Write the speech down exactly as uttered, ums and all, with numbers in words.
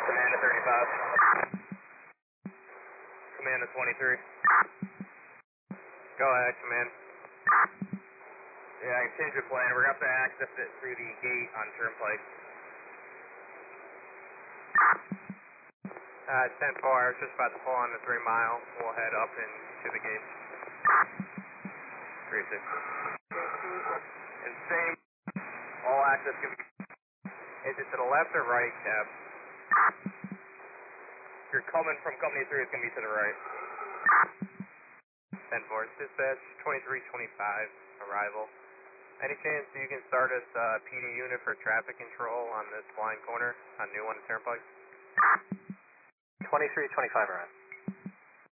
Command to thirty-five. Command to twenty-three. Go ahead, command. Yeah, I can change the plan. We're going to have to access it through the gate on Turnpike. Uh, ten four, I was just about to pull on the three mile. We'll head up into the gate. three sixty. And same, all access can be, is it to the left or right, Cap? If you're coming from Company three, it's going to be to the right. ten four, dispatch, twenty-three twenty-five, arrival. Any chance you can start us uh, P D unit for traffic control on this blind corner on New One Turnpike? twenty-three twenty-five, around.